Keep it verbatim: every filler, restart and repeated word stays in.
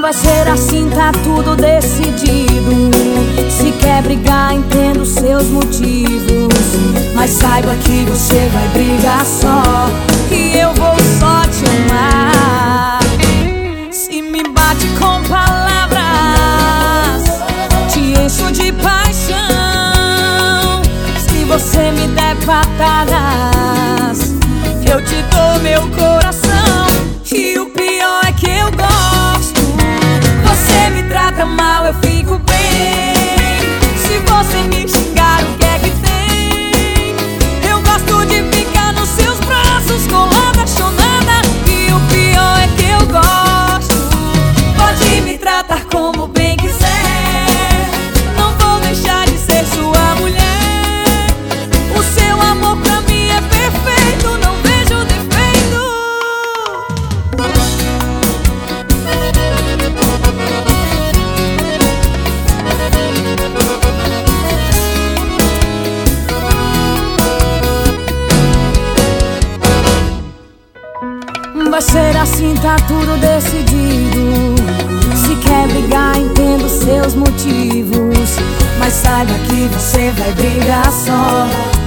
vai ser assim, tá tudo decidido. Se quer brigar, entendo seus motivos, mas saiba que você vai brigar só, e eu vou só te amar. Se me bate com palavras, te encho de paixão. Se você me der patadas, eu te dou meu coração. E o pior é que eu gosto. Você me trata mal, eu fico bem. Se você me xingar, o que é que tem? Eu gosto de ficar nos seus braços, colada, chonada. E o pior é que eu gosto. Pode me tratar como bem quiser, não vou deixar de ser sua mulher. O seu amor pra mim é perfeito, não vejo defeito. Vai ser assim, tá tudo decidido. Se quer brigar, entendo seus motivos, mas saiba que você vai brigar só,